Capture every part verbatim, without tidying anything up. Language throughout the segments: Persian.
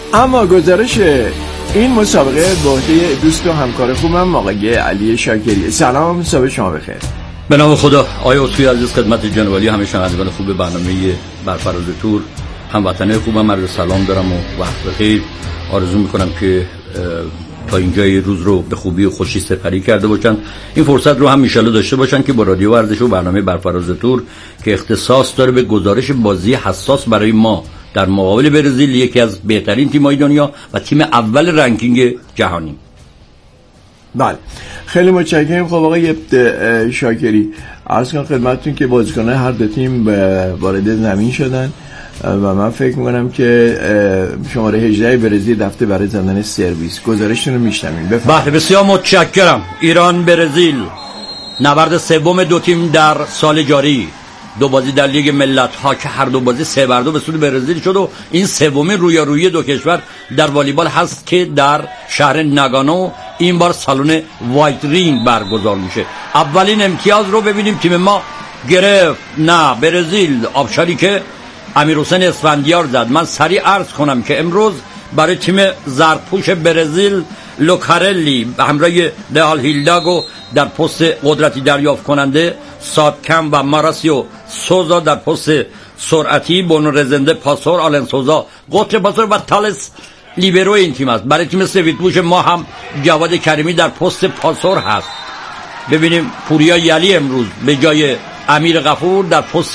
اما گزارش این مسابقه به عهده دوست و همکار خوبم آقای علی شاکری. سلام، صبح شما بخیر. به نام خدا. آیا اطفی عزیز، خدمت جناب علی همه شنوندگان خوب برنامه برفراز تور، هموطنان خوبم عرض سلام دارم و وقت بخیر. آرزو میکنم که تا اینجای روز رو به خوبی و خوشی سپری کرده باشن. این فرصت رو هم میشاله داشته باشن که با رادیو ورزش و برنامه برفراز تور که اختصاص داره به گزارش بازی حساس برای ما در مقابل برزیل، یکی از بهترین تیم‌های دنیا و تیم اول رنکینگ جهانی. بله، خیلی متشکرم. خب آقای شاکری، عرض کنم خدمتتون که بازیکنان هر دو تیم وارد زمین شدن و من فکر میکنم که شماره هجده برزیل رفته برای زدن سرویس. گزارشتون رو میشنویم، بفرمایید. بله، بسیار متشکرم. ایران برزیل، نبرد سوم دو تیم در سال جاری، دو بازی در لیگ ملت‌ها که هر دو بازی سه بر دو به سود برزیل شد و این سومین رویارویی دو کشور در والیبال هست که در شهر ناگانو این بار سالن وایت رینگ برگزار میشه. اولین امتیاز رو ببینیم تیم ما گرفت. نه، برزیل آبشاری که امیرحسین اسفندیار زد. من سریع عرض کنم که امروز برای تیم زرپوش برزیل لوکارلی به همراه لیال هیلداگو در پست قدرتی دریافت کننده، سابکم و ماراسیو سوزا در پست سرعتی، بونو رزنده پاسور، آلن سوزا قطر پاسور و تالس لیبرو این تیم است. برای تیم سفیدپوش ما هم جواد کریمی در پست پاسور هست. ببینیم پوریا یلی امروز به جای امیر غفور در پست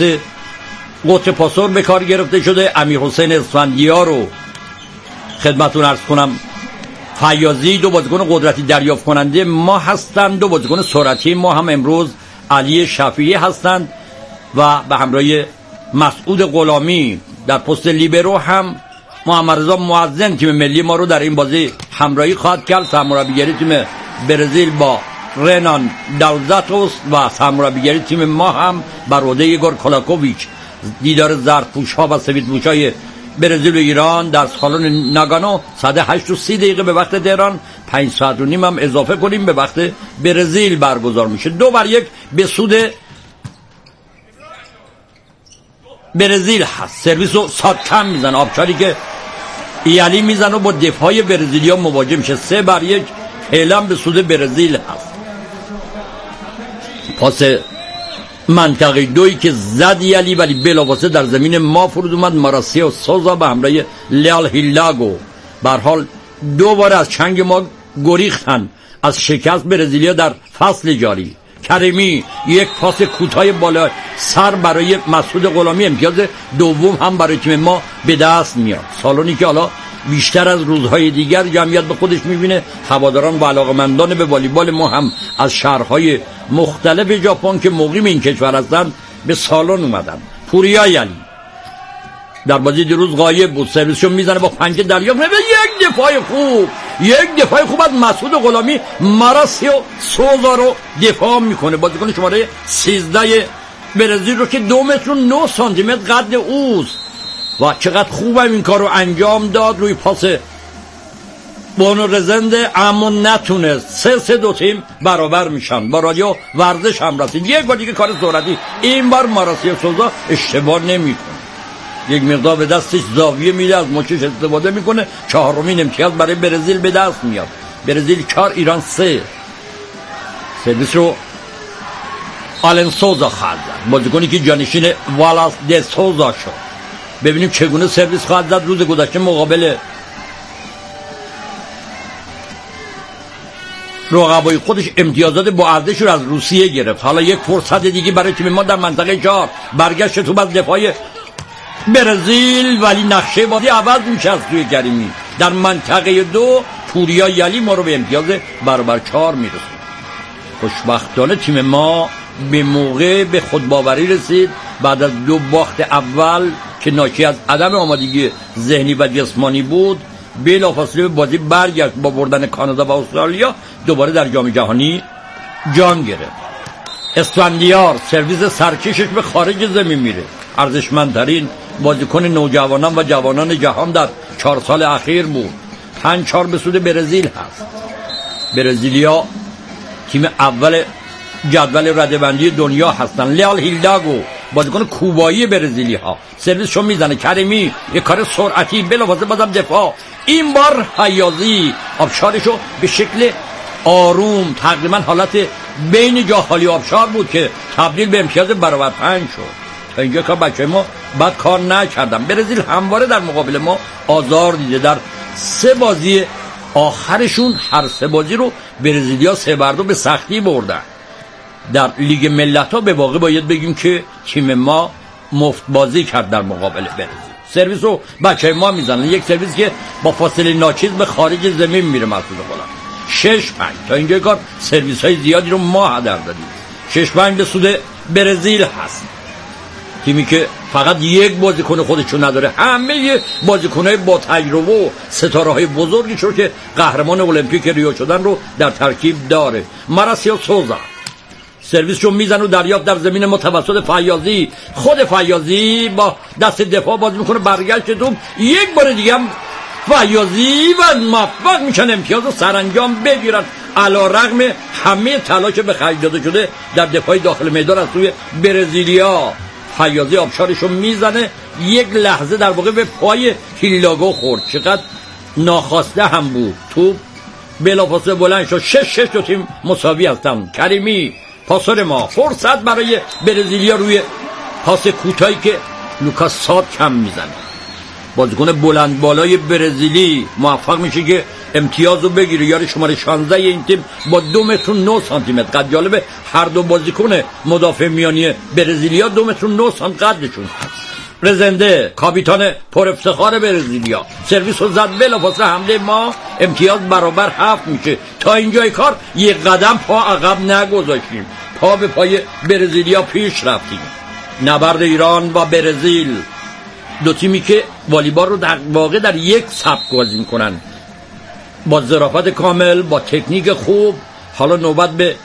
قطر پاسور به کار گرفته شده. امیر حسین اسفندیار رو خدمتون عرض کنم فیاضی دو بازیکن قدرتی دریافت کننده ما هستند. دو بازیکن سرعتی ما هم امروز علی شفیعی هستند و به همراه مسعود غلامی در پست لیبرو هم محمد رضا معزن تیم ملی ما رو در این بازی همراهی خواهد کرد. سرمربیگری تیم برزیل با رنان دالزاتوس و سرمربیگری تیم ما هم بر عهده ایگور کولاکوویچ. دیدار زرتپوش‌ها و سفیدپوش‌های برزیل و ایران در سالن ناگانو ساعت هشت و سی دقیقه به وقت تهران، پنج ساعت و نیم هم اضافه کنیم به وقت برزیل برگزار میشه. دو بر یک به سود برزیل هست. سرویس رو سادکم میزن، آبشاری که ایالی میزن و با دفاع برزیلیا مواجه میشه. سه بر یک فعلا به سود برزیل هست. پاس منطقه دوی که زد یلی ولی بلاواسه در زمین ما فرود اومد. ماراسیو سوزا به همراه لیال هیلاگو به هر حال دو بار از چنگ ما گریختن از شکست برزیلیا در فصل جاری. کریمی یک پاس کوتاه بالا سر برای مسعود غلامی، امتیاز دوم هم برای تیم ما به دست میاد. سالونی که حالا بیشتر از روزهای دیگر جمعیت به خودش میبینه. هواداران و علاقمندان به والیبال ما هم از شهرهای مختلف ژاپن که مقیم این کشور هستند به سالن اومدن. پوریا یلی در بازی دیروز غایب بود، سرویسشو میزنه با پنجه دریافت، یک دفاع خوب یک دفاع خوب از مسعود غلامی. ماراسیو سوزا رو دفاع میکنه، بازیکن شماره سیزده برزیل رو که دو متر و نه سانتی متر قد اوست و چقدر خوبم این کار رو انجام داد روی پاس بونو رزنده، اما نتونست. سه سه دو تیم برابر میشن. با رادیو ورزش هم رسید. یک بار دیگه کار سرعتی، این بار ماراسیو سوزا اشتباه نمیکنه، یک مقدار به دستش زاویه میده، از مچش استفاده میکنه. چهارمین امتیاز برای برزیل به دست میاد. برزیل چهار ایران سه. سرویس رو آلن سوزا خواهد زد، بازیکنی که جانشین والاس د سوزا شد. ببینیم چگونه سرویس خواهد زد. روز گذشته مقابل رقبای خودش امتیازات با ارزش رو از روسیه گرفت. حالا یک فرصت دیگه برای تیم ما در منطقه چهار. برگشت تو از دفاع برزیل ولی نقشه بازی عوض میشه از توی کریمی. در منطقه دو پوریا یلی ما رو به امتیاز برابر چهار میرسه. خوشبختانه تیم ما به موقع به خودباوری رسید بعد از دو باخت اول که ناشی از عدم آمادگی ذهنی و جسمانی بود. بلافاصله به بازی برگشت، با بردن کانادا و استرالیا دوباره در جام جهانی جان گرفت. اسفندیار سرویس سرکشش به خارج زمین میره. ارزشمندترین بازیکن نوجوانان و جوانان جهان در چهار سال اخیر بود. پنج چهار به سود برزیل هست. برزیلیا تیم اول جدول رده‌بندی دنیا هستن. لیال هیلداگو بازیکن کوبایی برزیلی ها سرویسشو میزنه. کریمی یک کار سرعتی بلافاصله بازم دفاع این بار حیازی آبشارشو به شکل آروم تقریبا حالت بین جاخالی آبشار بود که تبدیل به امتیاز برابر پنج شد. تا اینجا که بچه ما بد کار نکردن. برزیل همواره در مقابل ما آزار دیده. در سه بازی آخرشون هر سه بازی رو برزیلیا سه بر دو به سختی بردن. در لیگ ملت‌ها به واقع باید بگیم که تیم ما مفت بازی کرد در مقابل برزیل. سرویس رو بچه ما میزنن، یک سرویس که با فاصله ناچیز به خارج زمین میره. مسعود غلام شش پنج. تا اینجا کار سرویس های زیادی رو ما هدر دادیم. شش پنج به سود برزیل هست، تیمی که فقط یک بازیکن خودشون نداره، همه بازیکن‌های با تجربه و ستاره‌های بزرگی رو که قهرمان المپیک ریو شدن رو در ترکیب داره. ماراسیو سوزا سرویس رو میزنه و دریافت در زمین متوسط فیاضی. خود فیاضی با دست دفاع بازی میکنه، برگشت توپ یک بار دیگه هم فیاضی و موفق میشن امتیاز رو سرانجام بگیرن علیرغم همه تلاش به خرج داده شده در دفاع داخل میدان از سوی برزیلیا. فیاضی آبشارش رو میزنه، یک لحظه در واقع به پای هیلاگو خورد، چقدر ناخواسته هم بود. توپ بلافاصله بلند شد. شش شش دو تیم مساوی هستن. کریمی پاسور ما، فرصت برای برزیلیا روی پاس کوتاهی که لوکاس ساد کم میزنه. بازیکن بلند بالای برزیلی موفق میشه که امتیاز رو بگیره. یار شماره شانزده این تیم با دو متر و نه سانتی متر. قد جالبه هر دو بازیکن مدافع میانی برزیلیا دو متر و نه سانتی قدشون هست. رزنده کاپیتان پر افتخار برزیلیا سرویس رو زد، بلافاصله حمله ما امتیاز برابر هفت میشه. تا اینجای کار یک قدم پا عقب نگذاشتیم، پا به پای برزیلیا پیش رفتیم. نبرد ایران با برزیل، دو تیمی که والیبال رو در واقع در یک سبک بازی میکنن، با ظرافت کامل، با تکنیک خوب. حالا نوبت به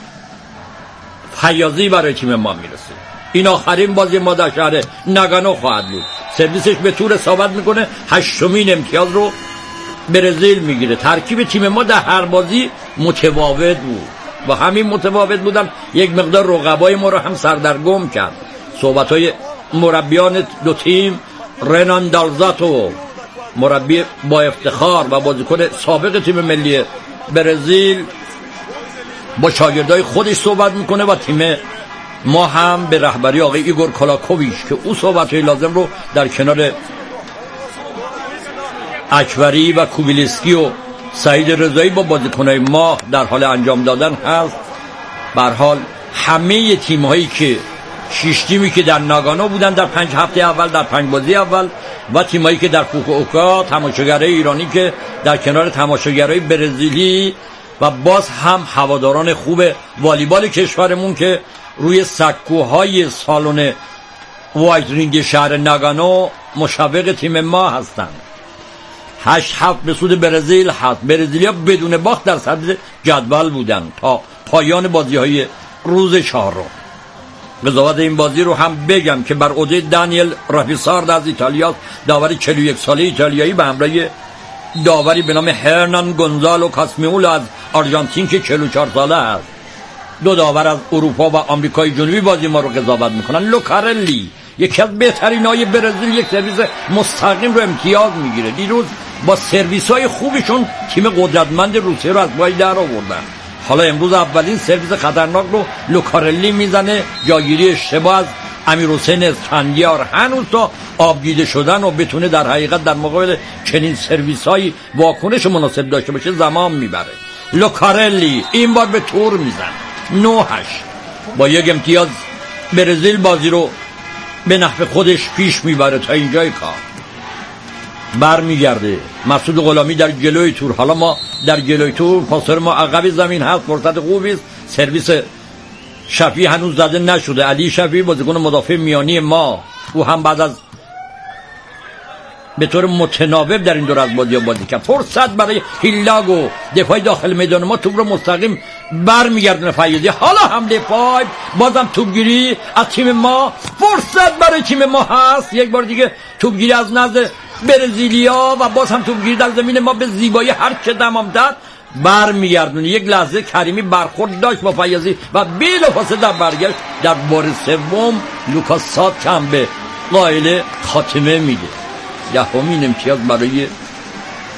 حیازی برای تیم ما میرسه. این آخرین بازی ما در شهر ناگانو خواهد بود. سرویسش به طور ثابت میکنه، هشتمین امتیاز رو برزیل میگیره. ترکیب تیم ما در هر بازی متفاوت بود و همین متفاوت بودن یک مقدار رقبای ما رو هم سردرگم کرد. صحبت‌های مربیان دو تیم، رنان دالزاتو مربی با افتخار و بازیکن سابق تیم ملی برزیل با شاگردای خودش صحبت میکنه و تیم ما هم به رهبری آقای ایگور کالاکوویچ که او صحبت‌های لازم رو در کنار اکبری و کوبیلیسکی و سعید رضایی با بازیکنای ما در حال انجام دادن هست. به هر حال همه تیم‌هایی که شش تیمی که در ناگانو بودن در پنج هفته اول، در پنج بازی اول، و تیمایی که در فوکووکا، تماشاگرای ایرانی که در کنار تماشاگرای برزیلی و باز هم هواداران خوب والیبال کشورمون که روی سکوهای سالن وایت رینگ شهر ناگانو مشوق تیم ما هستند. هشت هفت به سود برزیل هست. برزیلیا بدون باخت در صدر جدول بودن تا پایان بازی‌های روز چهارم. قضاوت این بازی رو هم بگم که بر عهده دانیل رافیسارد از ایتالیا، داور چهل و یک ساله ایتالیایی، به همراه داوری به نام هرنان گونزالو کاسمیولا از آرژانتین که چهل و چهار ساله است. دو داور از اروپا و آمریکای جنوبی بازی ما رو قضاوت میکنن. لوکارلی یکی از بهترینای برزیل یک سرویس مستقیم رو امتیاز میگیره. دیروز با سرویس‌های خوبشون تیم قدرتمند روسیه رو از پای در آوردن. حالا امروز اولین سرویس خطرناک رو لوکارلی میزنه. جاگیری اشتباه از امیرحسین اسفندیار هنوز تا آبگیده شدن و بتونه در حقیقت در مقابل چنین سرویس‌های واکنش مناسب داشته باشه زمان میبره. لوکارلی این بار به تور میزنه. نه هشت با یک امتیاز برزیل بازی رو به نفع خودش پیش میبره. تا اینجای کار بر میگرده مسعود غلامی در جلوی تور. حالا ما در جلوی تور، پاسور ما عقب زمین هست، فرصت خوبی است. سرویس شفیع هنوز زده نشده. علی شفیع بازیکن مدافع میانی ما، او هم بعد از به طور متناوب در این دور از بازی بازی کرد. فرصت برای هیلاگو، دفاع داخل میدان ما توپ رو مستقیم برمیگردونه فیاضی. حالا حمله پای، بازم توپگیری از تیم ما. فرصت برای تیم ما هست. یک بار دیگه توپگیری از نزد برزیلیا و باز هم توپگیری در زمین ما به زیبایی هر چه تمام‌تر برمیگردونه. یک لحظه کریمی برخورد داشت با فیاضی و بلافاصله در برگشت در بار سوم لوکاس ساد کم به قائل خاتمه میده. دهمین امتیاز برای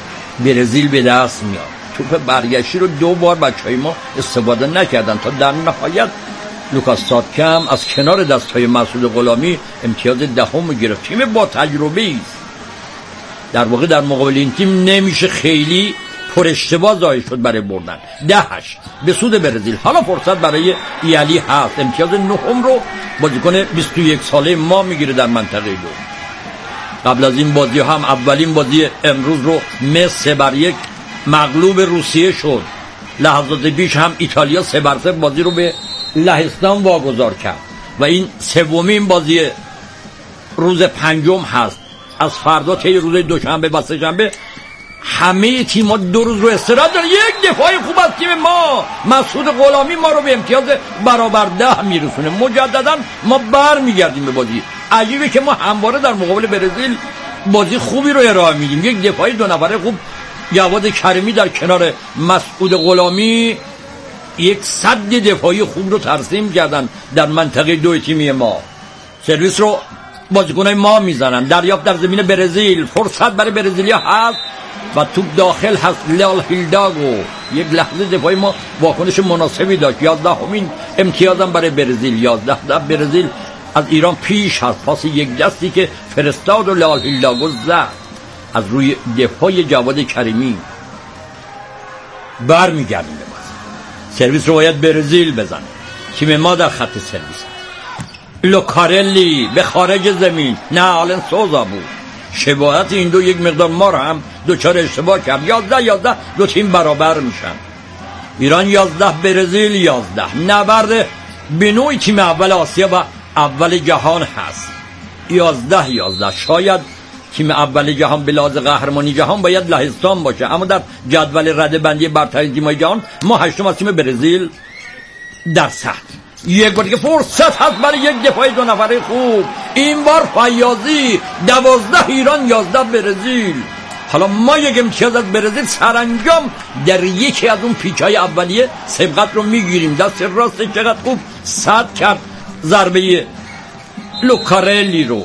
برزیل به دست میاد. توپ برگشتی رو دو بار بچهای ما استفاده نکردن تا در نهایت لوکاس ساتکم از کنار دستهای مسعود غلامی امتیاز دهم ده گرفت. تیم با تجربه است. در واقع در مقابل این تیم نمیشه خیلی پر اشتباه ظاهر شد برای بردن. ده هشت به سود برزیل. حالا فرصت برای یلی هست. امتیاز نهم رو بازیکن بیست و یک ساله ما میگیره در منطقه دو. قبل از این بازی هم اولین بازی امروز رو مصر سه بر یک مغلوب روسیه شد. لحظات پیش هم ایتالیا سه بر صفر بازی رو به لهستان واگذار کرد و این سومین بازی روز پنجم هست. از فردا تا روز دوشنبه و سه‌شنبه همه تیم‌ها دو روز رو استراحت دارن. یک دفاعی خوب از تیم ما مسعود غلامی ما رو به امتیاز برابر ده میرسونه. مجددا ما برمیگردیم به بازی. عجیبه که ما همواره در مقابل برزیل بازی خوبی رو ارائه میدیم. یک دفاعی دو نفره خوب، جواد کریمی در کنار مسعود غلامی یک صد دفاعی خوب رو ترسیم کردن در منطقه دو تیمی ما. سرویس رو بازیکنای ما میزنن. دریافت در زمین برزیل. فرصت برای برزیلیا هست و توپ داخل هست. لال هیلداگو یک لحظه دفاعی ما واکنش مناسبی داشت. یازدهمین امتیازم برای برزیل. یازده ده برزیل از ایران پیش هست. پاس یک دستی که فرستاد و لال هیلداگو زد از روی دفاع جواد کریمی. برمیگردیم به بازی. سرویس رو باید برزیل بزنه. تیم ما در خط سرویس. لوکارلی به خارج زمین. نه آلن سوزا بود. شباهت این دو یک مقدار ما رو هم دوچار اشتباه کرد. یازده یازده دو تیم برابر میشن. ایران یازده برزیل یازده. نبرد به نوعی تیم اول آسیا و اول جهان هست. یازده یازده. شاید تیم اول جهان به لحاظ قهرمانی جهان باید لهستان باشه، اما در جدول رده‌بندی برترین تیم‌های جهان ما هشتم از تیم برزیل در سطح. یک بار که فرصت هست برای یک دفاع دو نفره خوب. این بار فیاضی. دوازده ایران یازده برزیل. حالا ما یک امتیاز از برزیل سرانجام در یکی از اون پیچ‌های اولیه سبقت رو میگیریم. دست راست چقدر خوب صد کرد ضربه لوکارلی رو.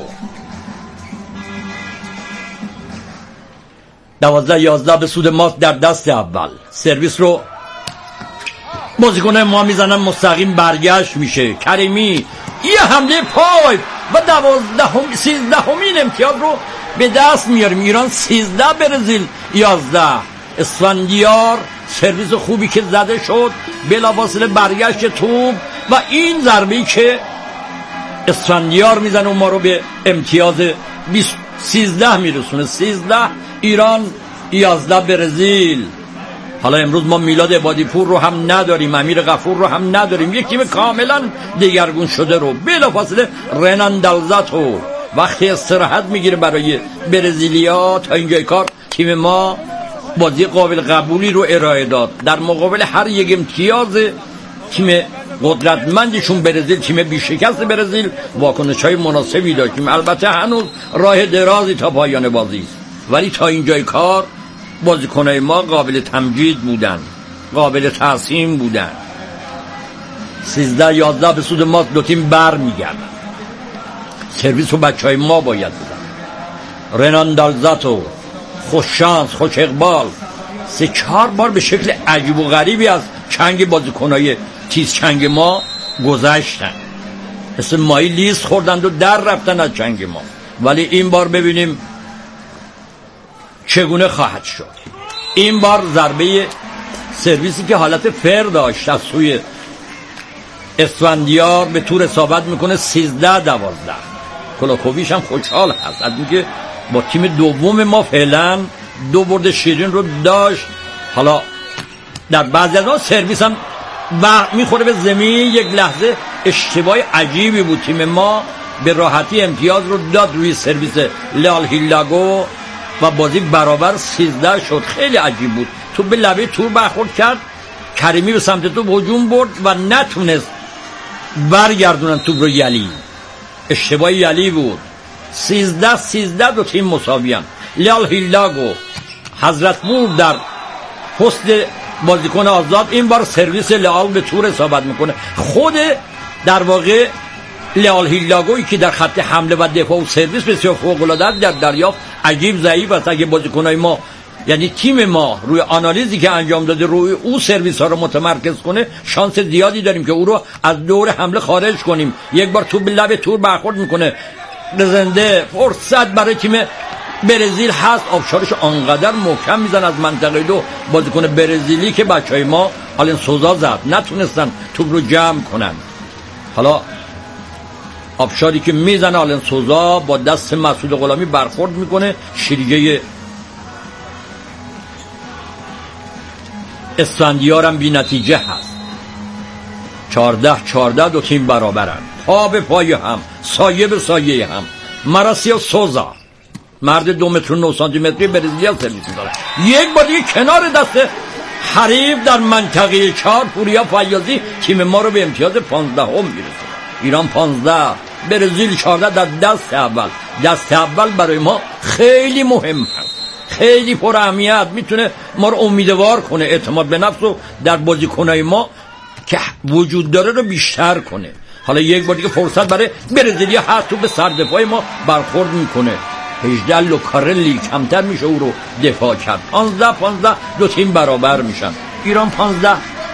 دوازده یازده به سود ما در دست اول. سرویس رو بازیکن ما میزنن مستقیم برگشت میشه. کریمی یه حمله پای و دوازدهم سیزدهمین امتیاز رو به دست میاریم. ایران سیزده برزیل یازده. اسفندیار سرویس خوبی که زده شد بلافاصله برگشت توپ و این ضربه‌ای که اسفندیار میزنه و ما رو به امتیاز سیزده میرسونه. سیزده ایران یازده برزیل. حالا امروز ما میلاد عبادی پور رو هم نداریم، امیر غفور رو هم نداریم. یک تیم کاملا دگرگون شده رو بلافاصله رنان دالزاتو وقتی استراحت میگیره برای برزیلیا. تا اینجای کار تیم ما بازی قابل قبولی رو ارائه داد. در مقابل هر یک امتیاز تیم قدرتمندشون برزیل، تیم بیشکست برزیل، واکنش‌های مناسبی داشتیم. البته هنوز راه درازی تا پایان بازی است، ولی تا اینجای کار بازیکنای ما قابل تمجید بودن، قابل تحسین بودن. سیزده یازده به سود ما. دو تیم بر میگردن. سرویس و بچهای ما باید بودن. رنان دالزاتو خوش شانس، خوش اقبال. سه چهار بار به شکل عجیب و غریبی از چنگ بازیکنای تیز چنگ ما گذشتن. مثل ماهی لیست خوردند و در رفتن از چنگ ما. ولی این بار ببینیم چگونه خواهد شد. این بار ضربه سرویسی که حالت فر داشت از سوی اسفندیار به طور اصابت میکنه. سیزده دوازده. کلاکوویچ هم خوشحال هست از اینکه با تیم دوم ما فعلا دو برد شیرین رو داشت. حالا در بعضی از آن سرویس هم و میخوره به زمین. یک لحظه اشتباه عجیبی بود. تیم ما به راحتی امتیاز رو داد روی سرویس لال هیلاگو و بازی برابر سیزده شد. خیلی عجیب بود. تو به لبه تور برخورد کرد. کریمی به سمت تو هجوم برد و نتونست برگردونن توپ رو. یلی اشتباه یلی بود. سیزده سیزده دو تیم مساویان. لال هیلاگو حضرت مور در پست بازیکن آزاد. این بار سرویس لال به تور اصابت میکنه. خود در واقع لال هیلاگویی که در خط حمله و دفاع و سرویس بسیار فوق العاده در دریافت عجیب ضعیف است. اگه بازیکنای ما یعنی تیم ما روی آنالیزی که انجام داده روی او سرویس ها رو متمرکز کنه، شانس زیادی داریم که او رو از دور حمله خارج کنیم. یک بار تو به لب تور برخورد میکنه رزنده، فرصت برای تیم برزیل هست، آبشارش آنقدر محکم میزن از منطقه دو بازیکن برزیلی که بچهای ما آلن سوزا زد، نتونستن توپ رو جمع کنن. حالا آبشاری که میزنه آلن سوزا با دست مسعود غلامی برخورد میکنه، شیرجه اسفندیار هم بی نتیجه هست. چارده چارده دو تیم برابرن، پا به پای هم، سایه به سایه هم. مراسیا سوزا مرد دو متر و نه سانتی متری برزیلیا سرویس می‌کنه، یک بار دیگه کنار دست حریف در منطقه چهار پوریا فیاضی تیم ما رو به امتیاز پانزده هم میرسه. ایران پانزده برزیل چهارده در دست اول. دست اول برای ما خیلی مهم هست، خیلی پر اهمیت، میتونه ما رو امیدوار کنه، اعتماد به نفس رو در بازیکنای ما که وجود داره رو بیشتر کنه. حالا یک بار دیگه فرصت برای برزیلیا هست، تو به سردفاع ما برخورد میکنه. هجده لوکارلی کمتر میشه او رو دفاع کرد. پانزده پانزده دو تیم برابر میشن. ایران پانزده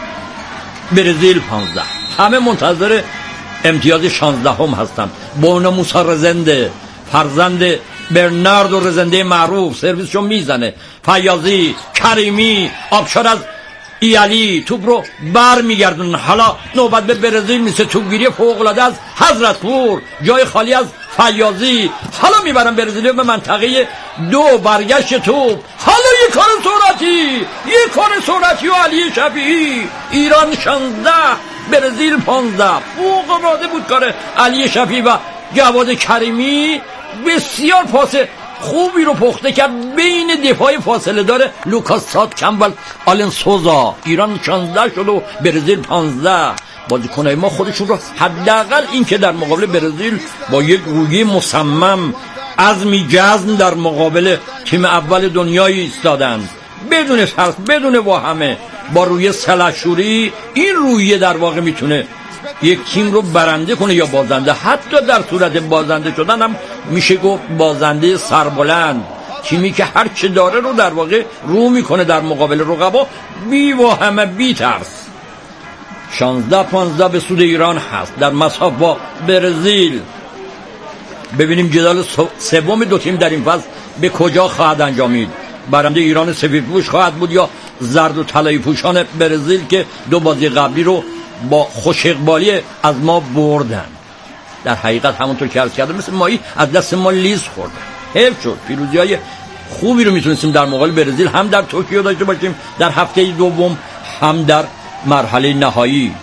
برزیل پانزده. همه منتظر امتیاز شانزده هم هستن. بونا موسا رزنده فرزند برناردو رزنده معروف سرویسشو میزنه. فیاضی، کریمی، آبشار از ایالی توپ رو بر میگردن. حالا نوبت به برزیل میسه، توپگیری فوق العاده از حضرت پور، جای خالی از فیاضی. حالا میبرن برزیل به منطقه دو، برگشت توپ، حالا یک کار سرعتی، یک کار سرعتی و علی شفیعی. ایران شانزده برزیل پانزده. فوق العاده بود کار علی شفیعی و جواد کریمی، بسیار پاس خوبی رو پخته کرد بین دفاع فاصله داره لوکاس سات کمبل آلن سوزا. ایران شانزده شد و برزیل پانزده. بازیکنای ما خودشون رو حداقل این که در مقابل برزیل با یک روحیه مصمم، عزمی جزم در مقابل تیم اول دنیای ایستادن، بدون ترس، بدون واهمه، با روی سلحشوری. این روحیه در واقع میتونه یک تیم رو برنده کنه یا بازنده. حتی در صورت بازنده شدن هم میشه گفت بازنده سربلند، تیمی که هر چه داره رو در واقع رو میکنه در مقابل رقبا بی واهمه، بی ترس. شانزده پانزده به سود ایران هست در مساف با برزیل. ببینیم جدال سوم دو تیم در این فصل به کجا خواهد انجامید. برنده ایران سفیدپوش خواهد بود یا زرد و طلایی پوشان برزیل که دو بازی قبلی رو با خوش اقبالی از ما بردن. در حقیقت همونطور که عرض کردم مثل مایی از دست ما لیز خوردن. حیف شد. پیروزی های خوبی رو میتونستیم در مقابل برزیل هم در توکیو داشته باشیم در هفته دوم، هم در مرحله نهایی.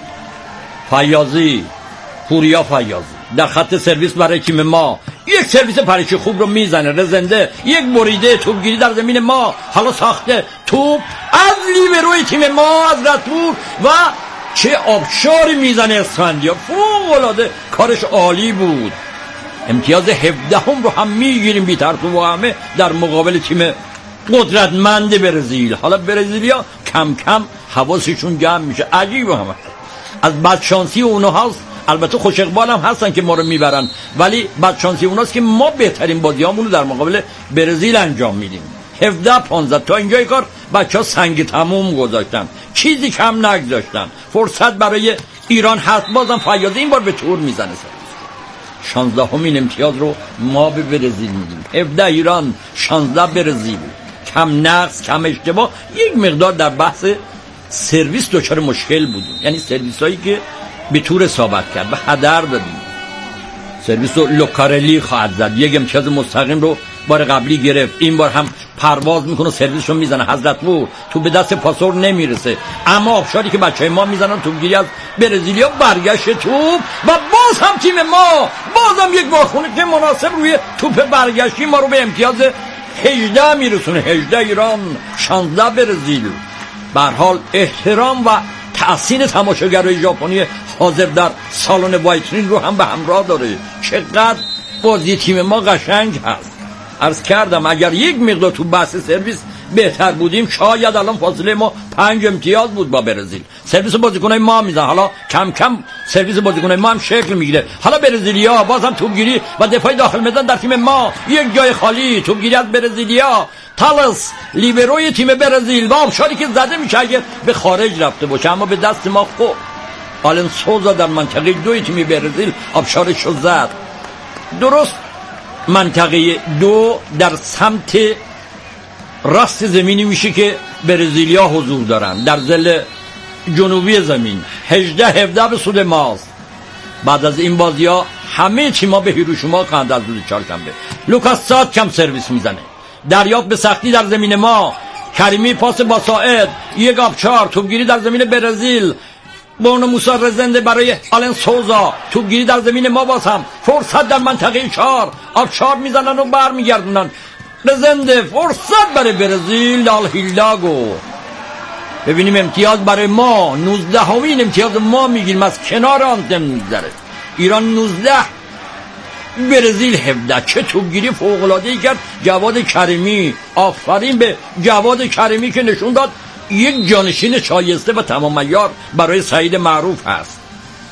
فیاضی، پوریا فیاضی در خط سرویس برای تیم ما یک سرویس پریشی خوب رو میزنه. رزنده یک بریده توپگیری در زمین ما، حالا ساخته توپ از لیبروی تیم ما از رتور و چه آبشاری میزنه اسفندیار. فوق العاده کارش عالی بود. امتیاز هفده هم رو هم میگیریم بی ترتیب و همه در مقابل تیم قدرتمند برزیل. حالا برزیلیا کم کم حواسشون جمع میشه. عجیبه، همه از بدشانسی اونها هست. البته خوش اقبال هم هستن که ما رو میبرن، ولی بدشانسی اوناست که ما بهترین بازیامون رو در مقابل برزیل انجام میدیم. هفده پانزده تا اینجای کار بچه‌ها سنگ تموم گذاشتن، چیزی کم نگذاشتن. فرصت برای ایران هست. بازم فیاضی این بار به تور میزنه. شانزده همین امتیاز رو ما به برزیل میدیم. هفده ایران، شانزده برزیل. کم نقص، کم اشتباه. یک مقدار در بحث سرویس دچار مشکل بودیم، یعنی سرویس هایی که به تور اصابت کرد و هدر دادیم. سرویس رو لوکارلی خواهد زد. یک امتیاز مستقیم رو بار قبلی گرفت، این بار هم پرواز میکنه سرویس رو میزنه. حضرت پور تو به دست پاسور نمیرسه، اما آبشاری که بچهای ما میزنن توپگیری از برزیلیا، برگشت توپ و باز هم تیم ما بازم یک واکنش که مناسب روی توپ برگشتی ما رو به امتیاز هجده میرسونه. هجده ایران، شانزده برزیل. به هر حال احترام و تحسین تماشاگرای ژاپنی حاضر در سالن وایترین رو هم به همراه داره. چقدر بازی تیم ما قشنگ هست. عرض کردم اگر یک مقدار تو بحث سرویس بهتر بودیم شاید الان فاصله ما پنج امتیاز بود با برزیل. سرویس بازیکنای ما میزنن، حالا کم کم سرویس بازیکنای ما هم شکل میگیره. حالا برزیلیا بازم توپگیری و دفاع داخل میدان در تیم ما، یک جای خالی، توپگیری از برزیلیا. تالس لیبروی تیم برزیل با آبشاری که زده میشه اگه به خارج رفته باشه، اما به دست ما خوب. آلن سوزا در منطقه دوی تیم برزیل آبشارش رو زد. درست منطقه دو در سمت راست زمینی میشه که برزیلیا حضور دارن، در ضلع جنوبی زمین. هجده هفده به سود ماست. بعد از این بازی ها همه تیم‌ها به هیروشیما خواهند از روز چهارشنبه. لوکاس سات کم سرویس میزنه، دریافت به سختی در زمین ما. کریمی پاس با ساعد، یک آبچار، توپگیری در زمین برزیل. بونو موسی رزنده برای آلن سوزا، توپگیری در زمین ما. باز هم فرصت در منطقه چهار، آبچار میزنن و برمیگردونن. رزنده فرصت برای برزیل، دال هیلاگو. ببینیم امتیاز برای ما، نوزده همین امتیاز ما میگیریم، از کنار آنتن میگذره. ایران نوزده برزیل هفده. چه توپگیری فوق‌العاده‌ای کرد جواد کریمی. آفرین به جواد کریمی که نشون داد یک جانشین شایسته و تمام عیار برای سعید معروف هست.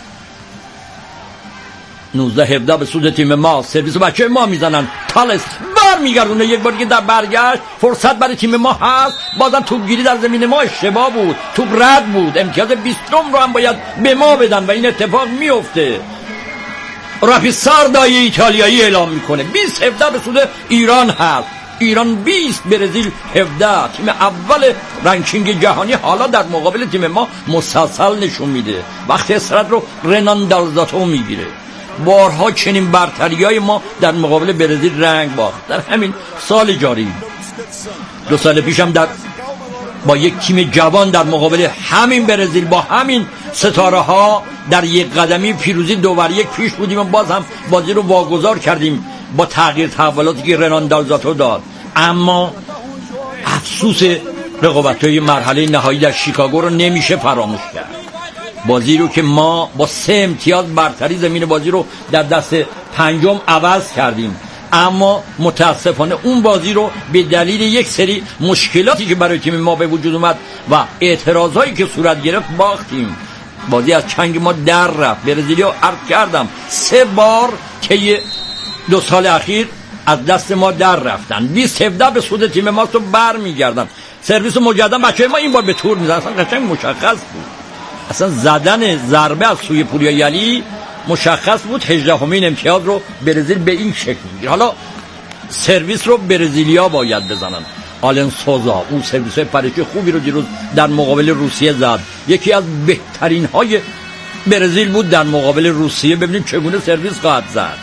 نوزده هفده به سود تیم ما. سرویس بچه ما میزنن. تالس بر میگردونه یک بار که در برگشت فرصت برای تیم ما هست. بازم توپگیری در زمین ما اشتباه بود، توپ رد بود. امتیاز بیستم رو هم باید به ما بدن و این اتفاق میفته. رافی ساردای ایتالیایی اعلام میکنه بیست هفده به سود ایران هست. ایران بیست برزیل هفده. تیم اول رنکینگ جهانی حالا در مقابل تیم ما مسلسل نشون میده. وقتی استراحت رو رنان دالزاتو میگیره. بارها چنین برتریای ما در مقابل برزیل رنگ باخت در همین سال جاری. دو سال پیشم در با یک تیم جوان در مقابل همین برزیل با همین ستاره ها در یک قدمی پیروزی دو بر یک پیش بودیم و باز هم بازی رو واگذار کردیم با تغییر تحولاتی که رنان دالزاتو داد. اما افسوس رقابت‌های مرحله نهایی در شیکاگو رو نمیشه فراموش کرد. بازی رو که ما با سه امتیاز برتری زمین بازی رو در دست پنجم عوض کردیم، اما متاسفانه اون بازی رو به دلیل یک سری مشکلاتی که برای تیم ما به وجود اومد و اعتراضایی که صورت گرفت باختیم. بازی از چنگ ما در رفت. برزیلیا عرض کردم سه بار که دو سال اخیر از دست ما در رفتن. بیست هفده به سود تیم ما تو بر میگردن. سرویس مجدد بچه ما این بار به تور میزن. اصلا قشنگ مشخص بود، اصلا زدن ضربه از سوی پوریا یلی مشخص بود. هجده همین امتیاز رو برزیل به این شکل میگیره. حالا سرویس رو برزیلیا باید بزنن. آلن سوزا اون سرویس های پریشی خوبی رو دیروز در مقابل روسیه زد. یکی از بهترین های برزیل بود در مقابل روسیه. ببینیم چگونه سرویس خواهد زد.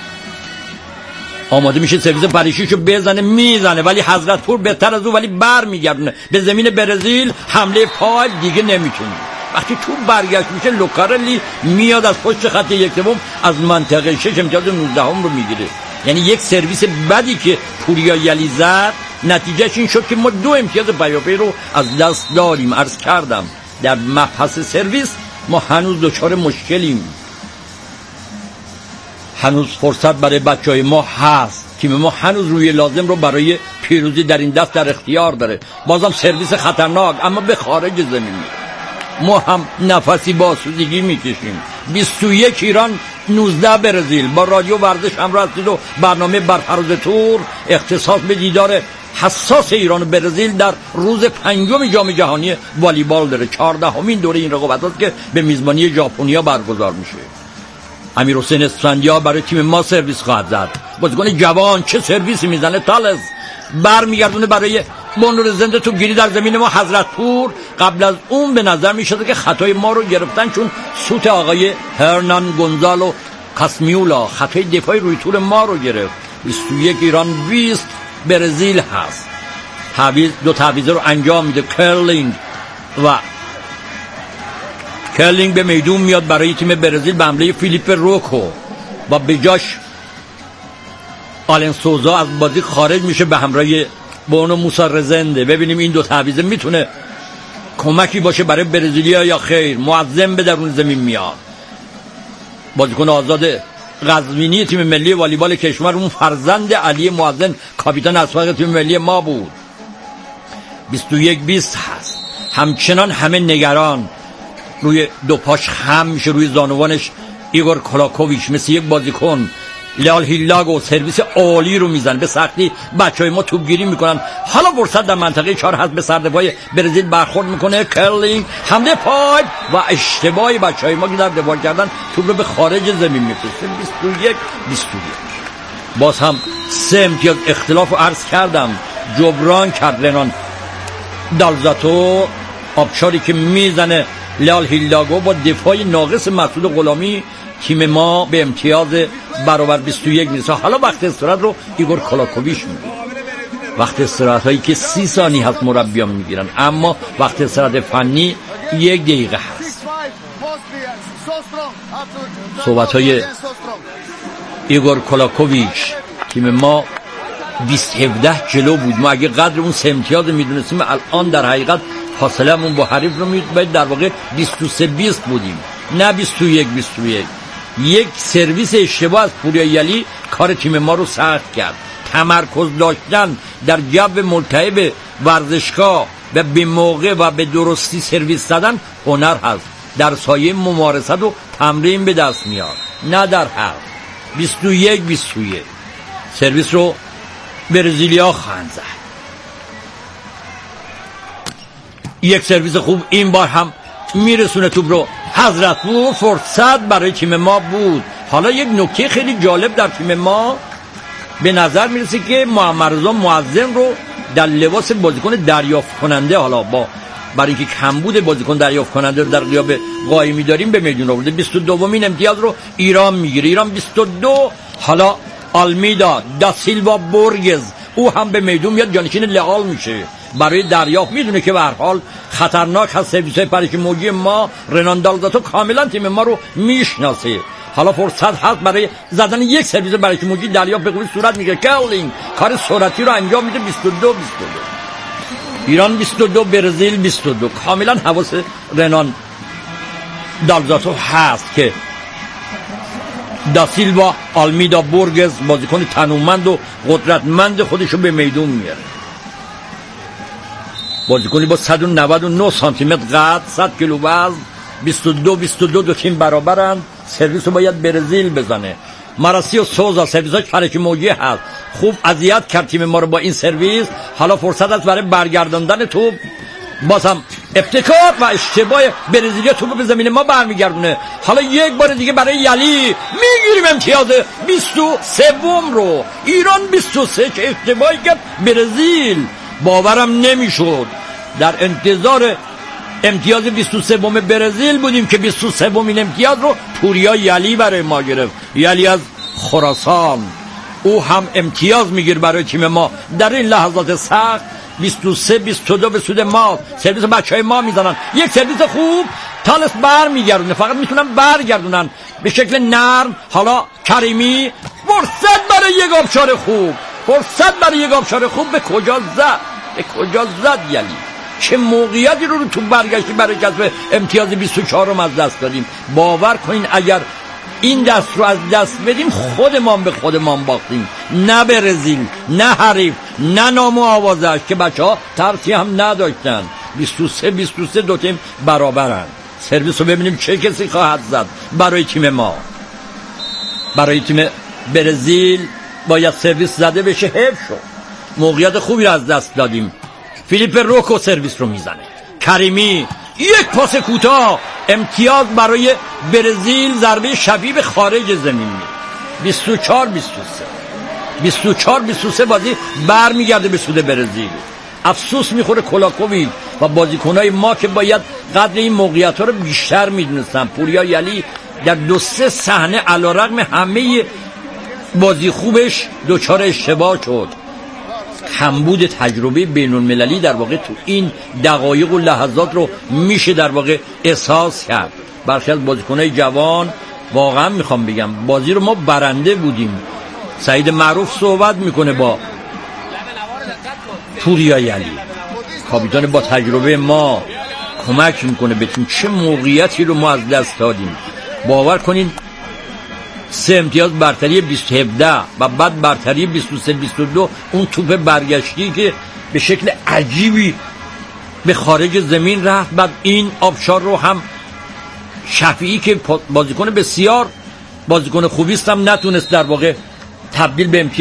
آماده میشه سرویس پریشیشو بزنه، میزنه ولی حضرت پور بهتر از اون، ولی بر میگردونه به زمین برزیل. حمله پای دیگه نمیتونه. وقتی توپ برگشت میشه لوکارلی میاد از پشت خط یک سوم از منطقه شش امتیاز نوزده هم رو میگیره. یعنی یک سرویس بدی که پوریا یلی زد نتیجهش این شد که ما دو امتیاز پیاپی رو از دست داریم. عرض کردم در مبحث سرویس ما هنوز دچار مشکلیم. هنوز فرصت برای بچهای ما هست. تیم ما هنوز روی لازم رو برای پیروزی در این دست در اختیار داره. بازم سرویس خطرناک اما به خارج زمین میره. ما هم نفسی با آسودگی میکشیم. بیست و یک ایران نوزده برزیل. با رادیو ورزش همراه هستید و برنامه برفراز تور اختصاص به دیدار حساس ایران و برزیل در روز پنجم جام جهانی والیبال داره. چهاردهمین دوره این رقابت است که به میزبانی ژاپنیا برگزار میشه. امیر حسین اسفندیار برای تیم ما سرویس خواهد زد. بازیکن جوان چه سرویسی میزنه. تالس برمیگردونه برای بونو زنده. توپگیری در زمین ما. حضرت پور قبل از اون به نظر میشد که خطای ما رو گرفتن، چون سوت آقای هرنان گونزالو کاسمیولا خطای دفاعی روی طول ما رو گرفت. بیست و یک ایران بیست برزیل هست. تعویض دو تعویض رو انجام میده. کرلینگ و کرلینگ به میدون میاد برای تیم برزیل به حمله فیلیپ روکو و به جاش آلن سوزا از بازی خارج میشه به همراه بونو موسی رزنده. ببینیم این دو تعویض میتونه کمکی باشه برای برزیلیا یا خیر. معظم به درون زمین میاد. بازیکن آزاد قزوینی تیم ملی والیبال کشور، اون فرزند علی معظم کاپیتان اسبق تیم ملی ما بود. بیست و یک بیست هست. همچنان همه نگران، روی دو پاش خم میشه، روی زانوانش ایگور کلاکوویچ مثل یک بازیکن لیال هیلاگو سرویس عالی رو میزنه. به سختی بچهای ما توپگیری میکنن. حالا فرصت در منطقه چهار هست، به سردفاع برزیل برخورد میکنه. کرلینگ حمله پای و اشتباهی بچهای ما که در دفاع کردن توپ رو به خارج زمین میفرسته. بیست و یک بیست و یک. باز هم سه امتیاز اختلاف رو عرض کردم، جبران کرد رنان دالزاتو. آبشاری که میزنه لیال هیلاگو با دفاع ناقص مسعود غلامی، تیم ما به امتیاز برابر بیست و یک میرسه. حالا وقت استراحت رو ایگور کلاکوویچ میگیره. وقت استراحت هایی که سی ثانیه هست مربیان میگیرن، اما وقت استراحت فنی یک دقیقه هست. صحبت های ایگور کلاکوویچ، تیم ما بیست هفده جلو بود. ما اگه قدر اون سه امتیاز میدونستیم الان در حقیقت فاصله‌مون با حریف رو میدونیم در واقع بیست و سه بیست بودیم، نه بیست و یک بیست و یک. یک سرویس اشتباه از پوریا یلی کار تیم ما رو سخت کرد. تمرکز داشتن در جو ملتهب ورزشگاه و به موقع و به درستی سرویس زدن هنر هست، در سایه ممارست و تمرین به دست میاد، نه در حرف. بیست و یک بیست و یک سرویس رو برزیلیا خواهند زد. یک سرویس خوب این بار هم میرسونه توپ رو. حضرت بود، فرصت برای تیم ما بود. حالا یک نکته خیلی جالب در تیم ما به نظر میرسه که محمد رضا معظم رو در لباس بازیکن دریافت کننده، حالا با برای اینکه کمبود بازیکن دریافت کننده رو در غیاب قائمی داریم، به میدون آورده. بیست و دومین امتیاز رو ایران میگیره. ایران بیست و دو. حالا آلمیدا دا سیلوا بورگز او هم به میدون میاد، جانشین لئال میشه برای دریافت. میدونه که به هر حال خطرناک هست سرویس‌های پریچ موجی ما. رنان دالزاتو کاملا تیم ما رو میشناسه. حالا فرصت هست برای زدن یک سرویس پریچ موجی، دریافت به خوبی صورت میگیره. کرلینگ کار سرعتی رو انجام میده. بیست و دو بیست و دو ایران بیست و دو برزیل بیست و دو. کاملا حواس رنان دالزاتو هست که دا سیلوا آلمیدا بورگز بازیکن تنومند و قدرتمند خودشو به میدون میاره. بازیکنی با صد و نود و نه سانتی متر قد، صد کیلو وزن. بیست و دو بیست و دو دو تیم برابرن. سرویس رو باید برزیل بزنه. ماراسیو سوزا سرویساش پرش موجی هست، خوب اذیت کرد تیم ما رو با این سرویس. حالا فرصت است برای برگرداندن توپ. بازم ابتکار و اشتباه برزیلیا توپ به زمین ما برمیگردونه. حالا یک بار دیگه برای یلی میگیریم امتیاز بیست و سه رو. ایران بیست و سه. چه اشتباهی کرد برزیل، باورم نمیشد. در انتظار امتیاز بیست و سه برزیل بودیم که بیست و سه این امتیاز رو پوریا یلی برای ما گرفت. یلی از خراسان، او هم امتیاز میگیر برای تیم ما در این لحظات سخت. بیست و سه بیست و دو به سود ما. سرویس بچهای ما میزنن. یک سرویس خوب تالس بر میگردونه، فقط میتونن برگردونن به شکل نرم. حالا کریمی فرصت برای یک آبشار خوب، فرصت برای یک آبشار خوب. به کجا زد؟ به کجا زد یلی؟ چه موقعیتی رو رو تو برگشتی برای کسب امتیاز بیست و چهار رو از دست دادیم. باور کنین اگر این دست رو از دست بدیم خودمان به خودمان باختیم، نه برزیل، نه حریف، نه نام و آوازش که بچه ها ترسی هم نداشتن. بیست و سه بیست و سه دو تیم برابرن. سرویس رو ببینیم چه کسی خواهد زد برای تیم ما. برای تیم برزیل باید سرویس زده بشه. حیف شد، موقعیت خوبی رو از دست دادیم. فیلیپ روکو سرویس رو میزنه. کریمی یک پاس کوتاه، امتیاز برای برزیل. ضربه شبیه به خارج زمین میره. بیست و چهار بیست و سه بیست و چهار بیست و سه بازی برمیگرده به سود برزیل. افسوس میخوره کلاکوویچ و بازیکنای ما که باید قدر این موقعیت ها رو بیشتر میدونستن. پوریا یلی در دو سه صحنه علیرغم همه بازی خوبش دوچار اشتباه شد. کمبود تجربه بین المللی در واقع تو این دقایق و لحظات رو میشه در واقع احساس کرد. برخی از بازیکنای جوان واقعا میخوام بگم بازی رو ما برنده بودیم. سعید معروف صحبت میکنه با پوریا یلی، کاپیتان با تجربه ما، کمک میکنه بهتون چه موقعیتی رو ما از دست دادیم. باور کنین سه امتیاز برتری بیست و هفده و بعد برتری بیست و سه بیست و دو، اون توپ برگشتی که به شکل عجیبی به خارج زمین رفت. بعد این آبشار رو هم شفیعی که بازیکن بسیار بازیکن خوبی است هم نتونست در واقع تبدیل به امتیاز